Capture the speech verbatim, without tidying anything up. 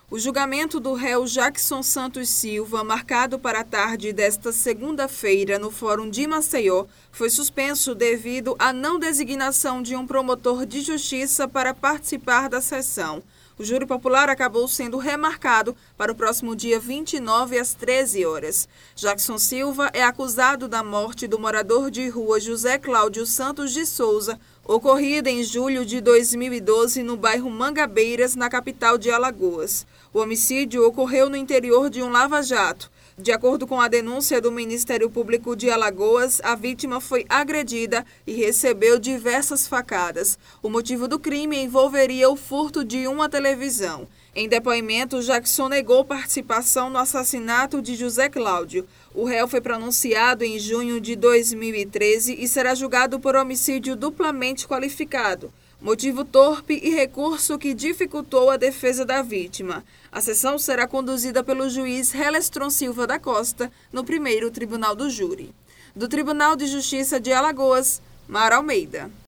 O julgamento do réu Jackson Santos Silva, marcado para a tarde desta segunda-feira no Fórum de Maceió, foi suspenso devido à não designação de um promotor de justiça para participar da sessão. O júri popular acabou sendo remarcado para o próximo dia vinte e nove, às treze horas. Jackson Silva é acusado da morte do morador de rua José Cláudio Santos de Souza, ocorrida em julho de dois mil e doze no bairro Mangabeiras, na capital de Alagoas. O homicídio ocorreu no interior de um lava-jato. De acordo com a denúncia do Ministério Público de Alagoas, a vítima foi agredida e recebeu diversas facadas. O motivo do crime envolveria o furto de uma televisão. Em depoimento, Jackson negou participação no assassinato de José Cláudio. O réu foi pronunciado em junho de dois mil e treze e será julgado por homicídio duplamente qualificado. Motivo torpe e recurso que dificultou a defesa da vítima. A sessão será conduzida pelo juiz Helestron Silva da Costa, no primeiro Tribunal do Júri. Do Tribunal de Justiça de Alagoas, Mara Almeida.